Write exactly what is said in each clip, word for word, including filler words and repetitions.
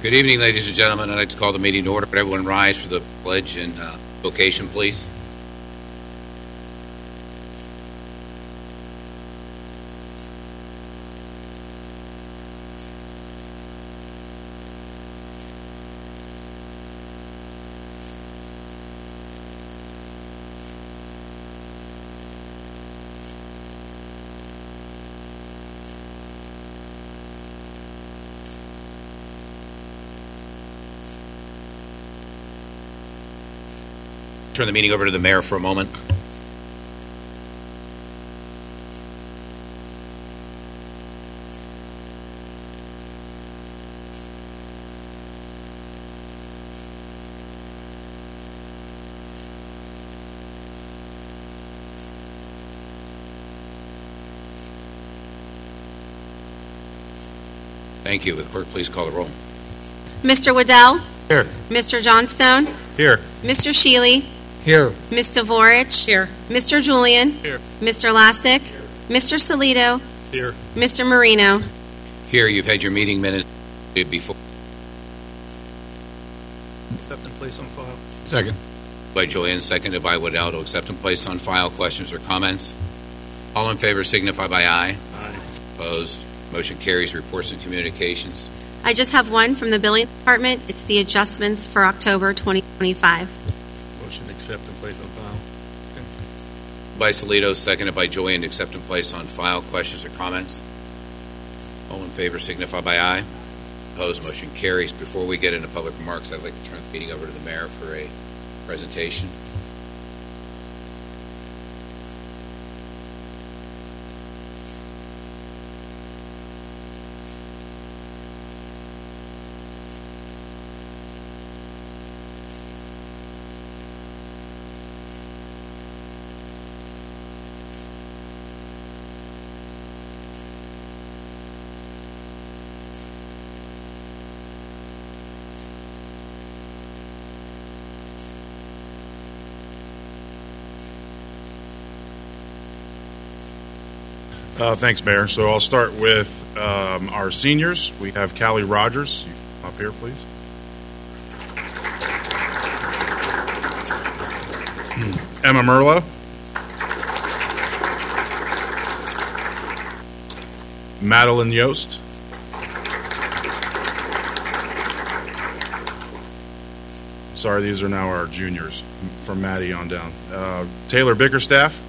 Good evening, ladies and gentlemen. I'd like to call the meeting to order. But everyone rise for the pledge and uh, vocation, please. Turn the meeting over to the mayor for a moment. Thank you. Will the clerk please call the roll? Mister Waddell? Here. Mister Johnstone? Here. Mister Shealy? Here. Miz Dvorich? Here. Mister Julian? Here. Mister Lastic? Here. Mister Salito? Here. Mister Marino? Here, you've had your meeting minutes before. Accept and place on file. Second. By Julian, seconded by Waddell, to accept and place on file. Questions or comments? All in favor signify by aye. Aye. Opposed? Motion carries. Reports and communications. I just have one from the billing department. It's the adjustments for October twenty twenty-five. Motion to accept and place on file. By Salito, seconded by Julian, to accept and place on file. Questions or comments? All in favor signify by aye. Opposed? Motion carries. Before we get into public remarks, I'd like to turn the meeting over to the mayor for a presentation. Uh, thanks, Mayor. So I'll start with um, our seniors. We have Callie Rogers. You come up here, please. Emma Merlo. Madeline Yost. Sorry, these are now our juniors from Maddie on down. Uh, Taylor Bickerstaff.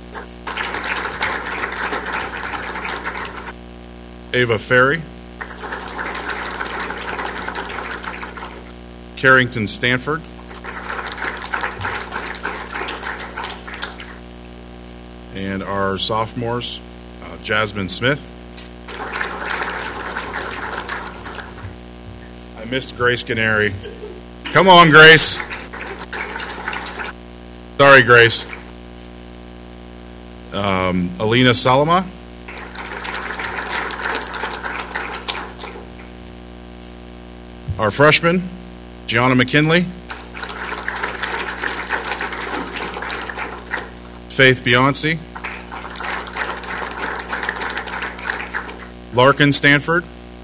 Ava Ferry, Carrington Stanford, and our sophomores, uh, Jasmine Smith. I missed Grace Canary. Come on, Grace. Sorry, Grace. Um, Alina Salama. Our freshman, Gianna McKinley, Faith Beyonce, Larkin Stanford,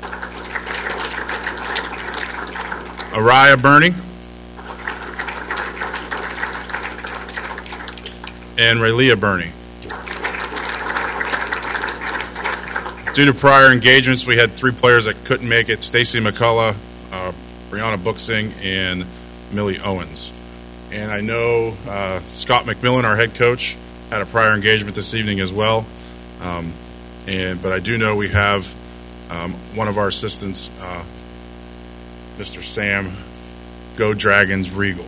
Araya Burney, and Raylia Burney. Due to prior engagements, we had three players that couldn't make it: Stacy McCullough, Uh, Brianna Booksing, and Millie Owens. And I know uh, Scott McMillan, our head coach, had a prior engagement this evening as well. Um, and but I do know we have um, one of our assistants, uh, Mister Sam Go Dragons Regal.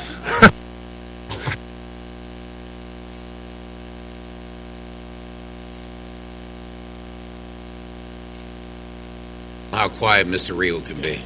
How quiet Mister Regal can be.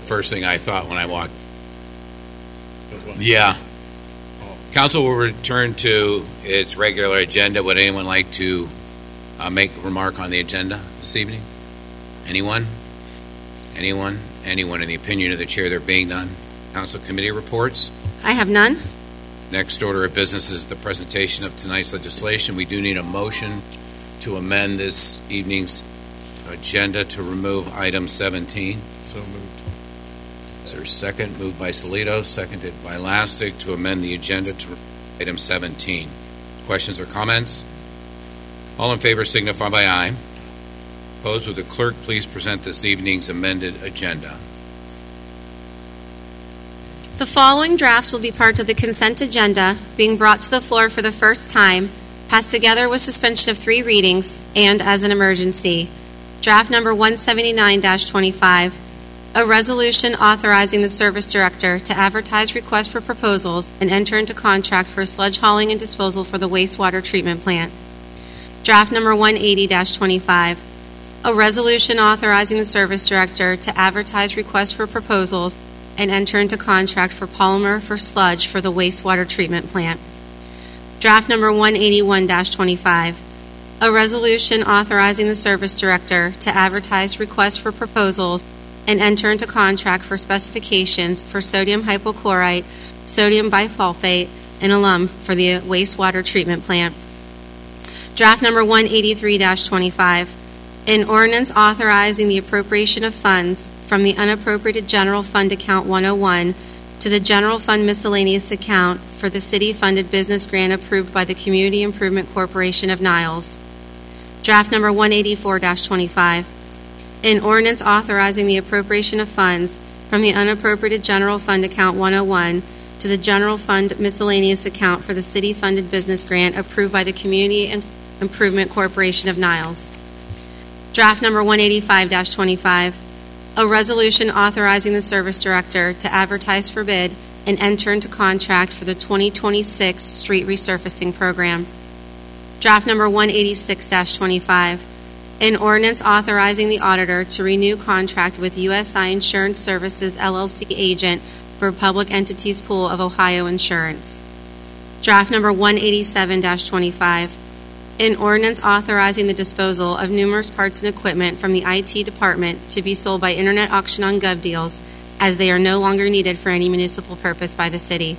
First thing I thought when I walked. Yeah. Council will return to its regular agenda. Would anyone like to uh, make a remark on the agenda this evening? Anyone? Anyone? Anyone in the opinion of the chair, there being none? Council committee reports? I have none. Next order of business is the presentation of tonight's legislation. We do need a motion to amend this evening's agenda to remove item seventeen. So moved. Is there a second? Moved by Salito, seconded by Lastic to amend the agenda to item seventeen. Questions or comments? All in favor signify by aye. Opposed, would the clerk please present this evening's amended agenda? The following drafts will be part of the consent agenda being brought to the floor for the first time, passed together with suspension of three readings and as an emergency. Draft number one seventy-nine dash twenty-five, a resolution authorizing the service director to advertise requests for proposals and enter into contract for sludge hauling and disposal for the wastewater treatment plant. Draft number one eighty dash twenty-five, a resolution authorizing the service director to advertise requests for proposals and enter into contract for polymer for sludge for the wastewater treatment plant. Draft number one eighty-one dash twenty-five, a resolution authorizing the service director to advertise requests for proposals and enter into contract for specifications for sodium hypochlorite, sodium bisulfate, and alum for the wastewater treatment plant. Draft number one eighty-three dash twenty-five, an ordinance authorizing the appropriation of funds from the unappropriated general fund account one oh one to the general fund miscellaneous account for the city-funded business grant approved by the Community Improvement Corporation of Niles. Draft number one eighty-four dash twenty-five, an ordinance authorizing the appropriation of funds from the unappropriated general fund account one oh one to the general fund miscellaneous account for the city-funded business grant approved by the Community Improvement Corporation of Niles. Draft number one eighty-five dash twenty-five, a resolution authorizing the service director to advertise for bid and enter into contract for the twenty twenty-six street resurfacing program. Draft number one eighty-six dash twenty-five, an ordinance authorizing the auditor to renew contract with U S I Insurance Services L L C agent for Public Entities Pool of Ohio Insurance. Draft number one eighty-seven dash twenty-five, an ordinance authorizing the disposal of numerous parts and equipment from the I T department to be sold by internet auction on GovDeals as they are no longer needed for any municipal purpose by the city.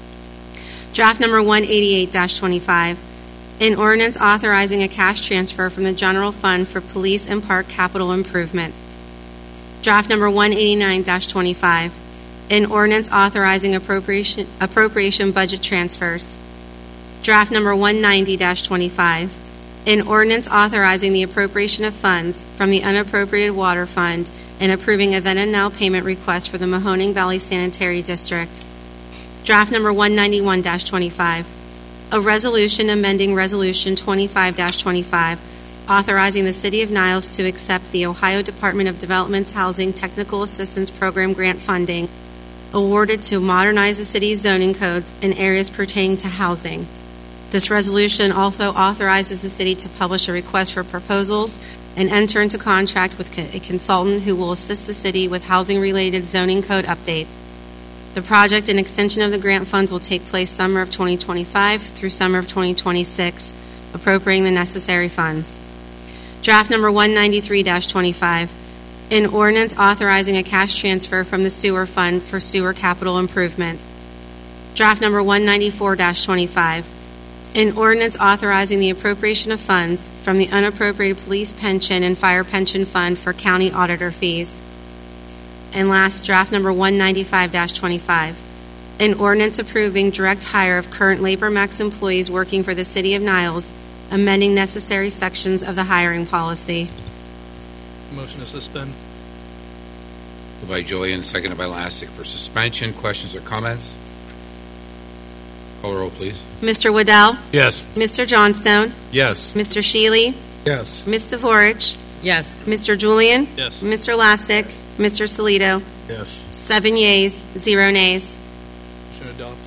Draft number one eighty-eight dash twenty-five, an ordinance authorizing a cash transfer from the general fund for police and park capital improvements. Draft number one eighty-nine dash twenty-five, an ordinance authorizing appropriation, appropriation budget transfers. Draft number one ninety dash twenty-five, an ordinance authorizing the appropriation of funds from the unappropriated water fund and approving a then and now payment request for the Mahoning Valley Sanitary District. Draft number one ninety-one dash twenty-five, a resolution amending Resolution twenty-five dash twenty-five, authorizing the City of Niles to accept the Ohio Department of Development's Housing Technical Assistance Program grant funding awarded to modernize the city's zoning codes in areas pertaining to housing. This resolution also authorizes the city to publish a request for proposals and enter into contract with a consultant who will assist the city with housing-related zoning code updates. The project and extension of the grant funds will take place summer of twenty twenty-five through summer of twenty twenty-six, appropriating the necessary funds. Draft number one ninety-three dash twenty-five, an ordinance authorizing a cash transfer from the sewer fund for sewer capital improvement. Draft number one ninety-four dash twenty-five, an ordinance authorizing the appropriation of funds from the unappropriated police pension and fire pension fund for county auditor fees. And last, draft number one ninety-five dash twenty-five, an ordinance approving direct hire of current Labor Max employees working for the City of Niles, amending necessary sections of the hiring policy. Motion to suspend. Moved by Julian, seconded by Lastic for suspension. Questions or comments? Call the roll, please. Mister Waddell? Yes. Mister Johnstone? Yes. Mister Shealy? Yes. Miz Dvorich? Yes. Mister Julian? Yes. Mister Lastic? Mister Salito? Yes. Seven yeas, zero nays. Motion to adopt.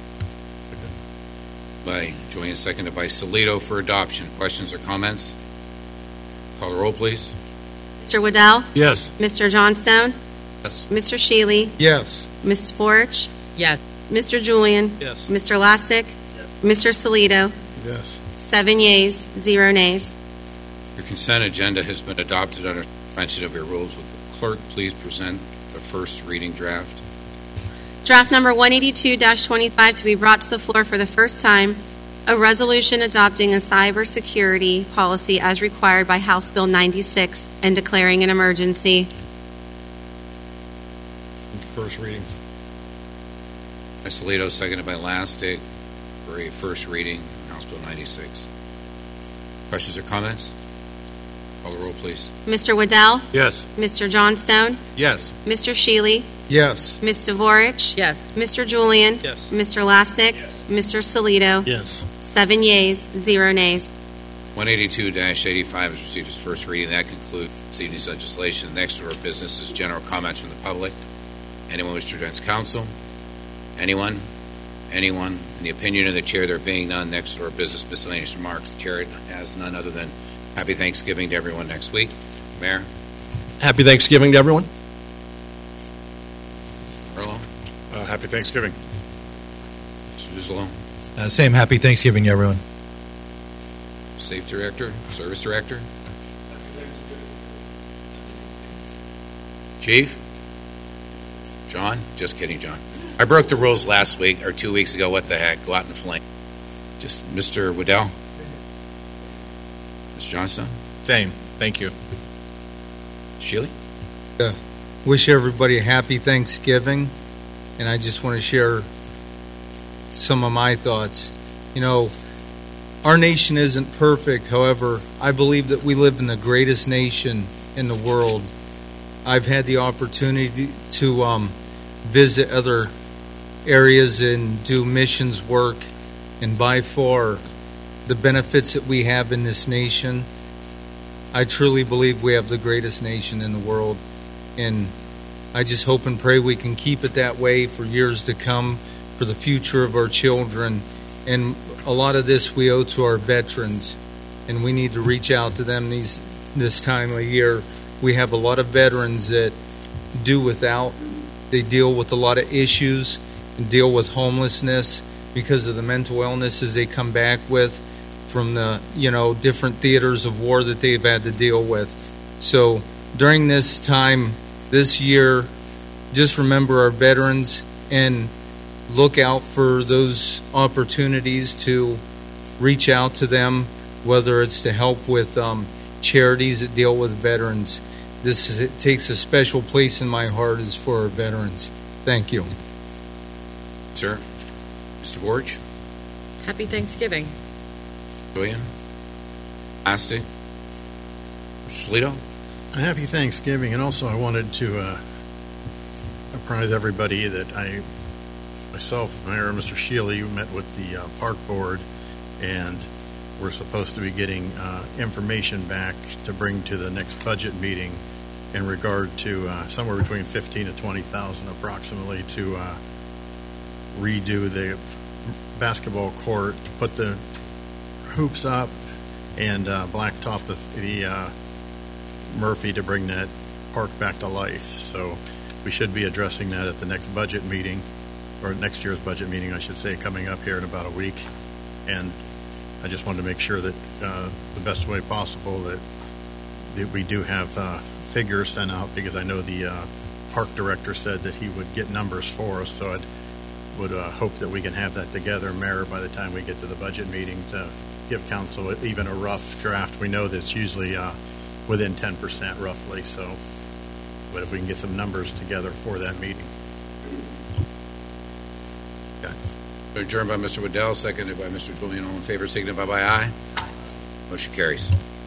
By Julian, seconded by Salito for adoption. Questions or comments? Call the roll, please. Mister Waddell? Yes. Mister Johnstone? Yes. Mister Shealy, Yes. Miz Forich, Yes. Mister Julian, Yes. Mister Lastic, Mister Salito, Yes. seven yeas, zero nays. Your consent agenda has been adopted under suspension of your rules. Would the clerk please present the first reading draft? Draft number one eighty-two twenty-five to be brought to the floor for the first time, a resolution adopting a cybersecurity policy as required by House Bill ninety-six and declaring an emergency. First readings. By Salito, seconded by Lastic, for a first reading, House Bill ninety-six. Questions or comments? Call the roll, please. Mister Waddell, Yes. Mister Johnstone, Yes. Mister Shealy, Yes. Miz Dvorich, Yes. Mister Julian, Yes. Mister Lastic, Mister Salito, Yes. seven yeas, zero nays. one eighty-two eighty-five has received its first reading. That concludes this evening's legislation. Next order of business is general comments from the public. Anyone wish to address council? Anyone? Anyone? In the opinion of the chair, there being none, next order of business, miscellaneous remarks. The chair has none other than happy Thanksgiving to everyone next week. Mayor? Happy Thanksgiving to everyone. Earl? Uh, happy Thanksgiving. Mister Duslo? Uh, same happy Thanksgiving to everyone. Safe Director? Service Director? Chief? John? Just kidding, John. I broke the rules last week, or two weeks ago. What the heck? Go out in the flame. Just Mister Waddell? Mister Johnstone? Same. Thank you. Shealy? Wish everybody a happy Thanksgiving, and I just want to share some of my thoughts. You know, our nation isn't perfect. However, I believe that we live in the greatest nation in the world. I've had the opportunity to um, visit other areas and do missions work, and by far, the benefits that we have in this nation, I truly believe we have the greatest nation in the world. And I just hope and pray we can keep it that way for years to come, for the future of our children. And a lot of this we owe to our veterans, and we need to reach out to them these this time of year. We have a lot of veterans that do without. They deal with a lot of issues and deal with homelessness because of the mental illnesses they come back with from the, you know, different theaters of war that they've had to deal with. So during this time, this year, just remember our veterans and look out for those opportunities to reach out to them, whether it's to help with um, charities that deal with veterans. This is, it takes a special place in my heart is for our veterans. Thank you. Sir? Mister Vorich? Happy Thanksgiving. Julian? Lastic? Mister Salito? Happy Thanksgiving, and also I wanted to uh, apprise everybody that I, myself, Mayor and Mister Shealy, met with the uh, Park Board, and we're supposed to be getting uh, information back to bring to the next budget meeting in regard to uh, somewhere between fifteen to twenty thousand, approximately, to uh, redo the basketball court, put the hoops up, and uh, blacktop the, the uh, Murphy to bring that park back to life. So we should be addressing that at the next budget meeting, or next year's budget meeting, I should say, coming up here in about a week. And I just wanted to make sure that uh, the best way possible that, that we do have uh, figures sent out, because I know the uh, park director said that he would get numbers for us. So I would uh, hope that we can have that together, Mayor, by the time we get to the budget meeting, to give council even a rough draft. We know that it's usually uh, within ten percent roughly, so but if we can get some numbers together for that meeting. Okay. Adjourned by Mister Waddell, seconded by Mister Julian. All in favor, signify by aye. Motion carries.